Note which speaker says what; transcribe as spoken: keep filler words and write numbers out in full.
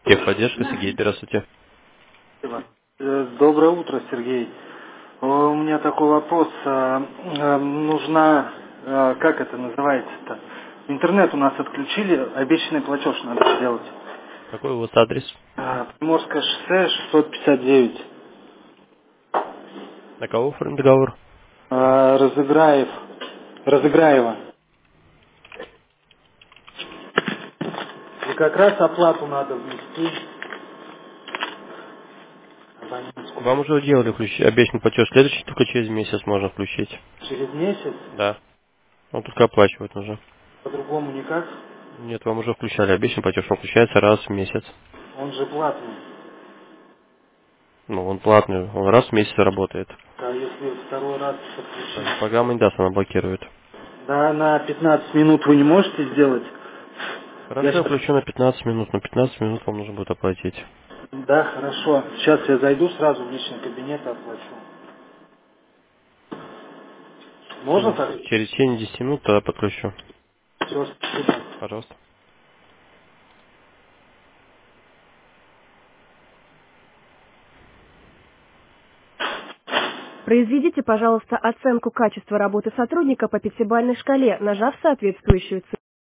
Speaker 1: Техподдержка, Сергей, здравствуйте.
Speaker 2: Спасибо. Э, Доброе утро, Сергей. Э, У меня такой вопрос. Э, э, Нужна, э, как это называется-то? Интернет у нас отключили, обещанный платеж надо сделать.
Speaker 1: Какой у вас адрес?
Speaker 2: Э, Приморское шоссе шестьсот пятьдесят девять.
Speaker 1: На кого оформлен договор?
Speaker 2: Э, Разыграев. Разыграева. И как раз оплату надо внести. Абонентскую.
Speaker 1: Вам уже делали включ- обещанный платеж. Следующий только через месяц можно включить.
Speaker 2: Через месяц?
Speaker 1: Да. Он только оплачивать нужно.
Speaker 2: По-другому никак?
Speaker 1: Нет, вам уже включали обещанный платеж. Он включается раз в месяц.
Speaker 2: Он же платный.
Speaker 1: Ну, он платный. Он раз в месяц работает.
Speaker 2: А если второй раз
Speaker 1: Так,
Speaker 2: подключить?
Speaker 1: программа не даст, она блокирует.
Speaker 2: Да, на пятнадцать минут вы не можете сделать? Я
Speaker 1: Хорошо, я
Speaker 2: щас...
Speaker 1: включу на пятнадцать минут. На пятнадцать минут вам нужно будет оплатить.
Speaker 2: Да, хорошо. Сейчас я зайду сразу в личный кабинет и оплачу.
Speaker 1: В
Speaker 2: Можно
Speaker 1: течение,
Speaker 2: так?
Speaker 1: через течение десяти минут тогда подключу.
Speaker 2: Все, спасибо.
Speaker 1: Пожалуйста.
Speaker 3: Произведите, пожалуйста, оценку качества работы сотрудника по пятибалльной шкале, нажав соответствующую цифру.